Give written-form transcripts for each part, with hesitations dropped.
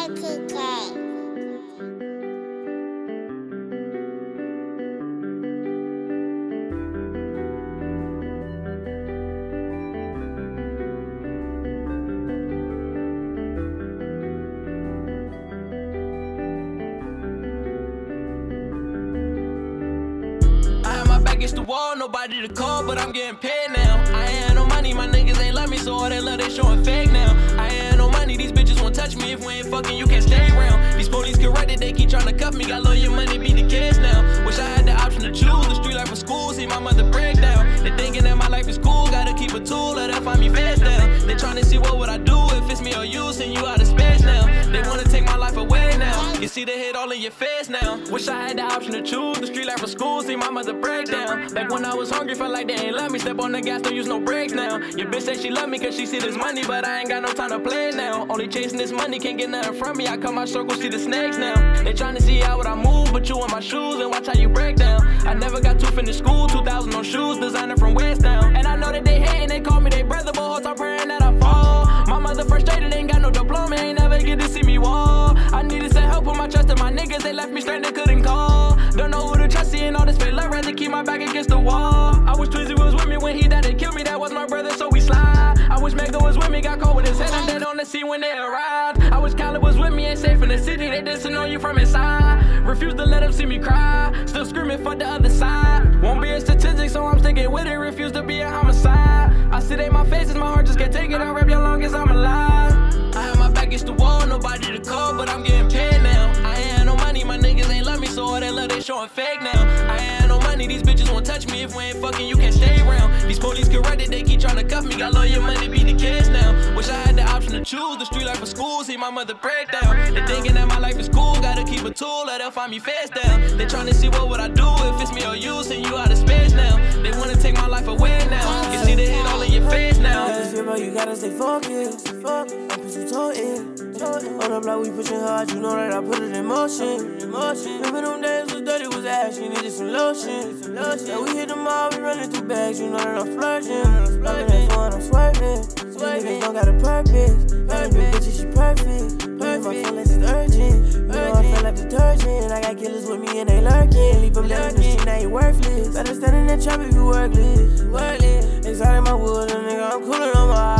Against the wall, nobody to call, but I'm getting paid now. I ain't had no money, my niggas ain't love me, so all that love they showing fake now. I ain't had no money, these bitches won't touch me. If we ain't fucking, you can't stay around. These police corrected, they keep trying to cuff me. Got lawyer money, be the kids now. Wish I had the option to choose the street life for school, see my mother break down. They thinking that my life is cool, gotta keep a tool, let her find me fast down. They trying to see what would I do if it's me or you, send you out of space now. They wanna take my life away now. You see the hit all in your face now. Wish I had the option to choose the street life for school, see my mother break down. Back when I was hungry, felt like they ain't love me. Step on the gas, don't use no brakes now. Your bitch say she love me cause she see this money, but I ain't got no time to play now. Only chasing this money, can't get nothing from me. I cut my circle, see the snakes now. They trying to see how would I move, but you in my shoes and watch how you break down. I never got to finish school, 2,000 on shoes, designer from West Town. And I know that they hating, they call me they brother, but whole time praying that I fall. My mother frustrated, ain't got no diploma, ain't never get to see me walk. I needed some help, put my trust in my niggas, they left me stranded, couldn't call. Don't know who to trust, seeing all this fake love, rather keep my back against the wall. I wish Twizzy was with me when he died and killed me, that was my brother, so we slide. I wish Mega was with me, got caught with his head and dead on the scene when they arrived. I wish Khaled was with me, ain't safe in the city, they dissing on you from inside. Refuse to let them see me cry, still screaming for the other side. Won't be a statistic, so I'm sticking with it, refuse to be a homicide. I see they my faces, my heart just can't take it, I'll rap you long as I'm alive. I have my back against the wall, nobody to call, but I'm getting paid now. I ain't had no money, my niggas ain't love me, so all that love they showing fake now. I ain't had no money, these bitches won't touch me. If we ain't fucking, you can't stay around. These police corrected, they keep trying to cuff me. Got lawyer money, be the kids now. Wish I had the option to choose the street life for school, see my mother break down. They thinking that my life is cool, gotta keep a tool, let her find me face down. They trying to see what would I do if it's me or you, send you out of space now. They wanna take my life away now. You see the hit all in your face now. You gotta stay focused, I put you toe in. On the block we pushing hard, you know that I put it in motion. Remember them days was dirty, was ash, you needed some lotion. Yeah, we hit them all, we running through bags, you know that I'm splurging. I'm in that phone, I'm swerving. These niggas don't got a purpose. Bitches, she perfect. My feelings is urgent. You know I feel like detergent. I got killers with me and they lurking. Leave them down in the street, now you worthless. Better stand in that trap if you workless. Inside of my wood, a nigga, I'm coolin' on my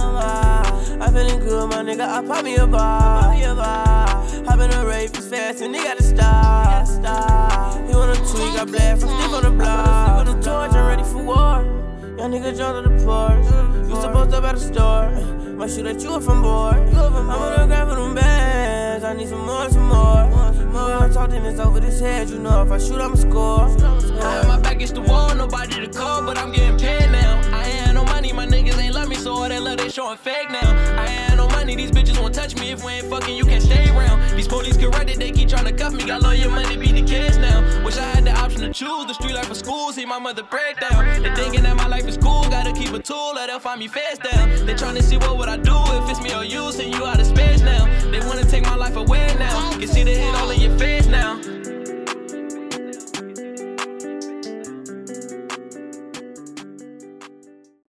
I feelin' good, my nigga, I pop me a bar. Hop in a rave, it's fast and they gotta stop. He wanna tweak, I blast, I'm stiff on the block. The torch, I'm ready for war. Young nigga jumped to the porch. You supposed up at the store. Might shoot at you if I'm bored. I'm gonna grab for them bags. I need some more. I talk to this over this head. You know if I shoot, I'ma score. I have my back against the wall, nobody to call, but I'm getting paid now. I ain't had no money, my niggas ain't love me, so all that love they showing fake now. I ain't had no money, these bitches won't touch me. If we ain't fucking, you can't stay around. These police corrected, they keep trying to cuff me. Got lawyer money, be the kids now. Wish I had the option to choose the street life for school, see my mother break down. They thinking that my life is cool, gotta keep a tool, let her find me face down. They trying to see what would I do if it's me or you, send you out of space now. They wanna take my life away now. You see the hit all in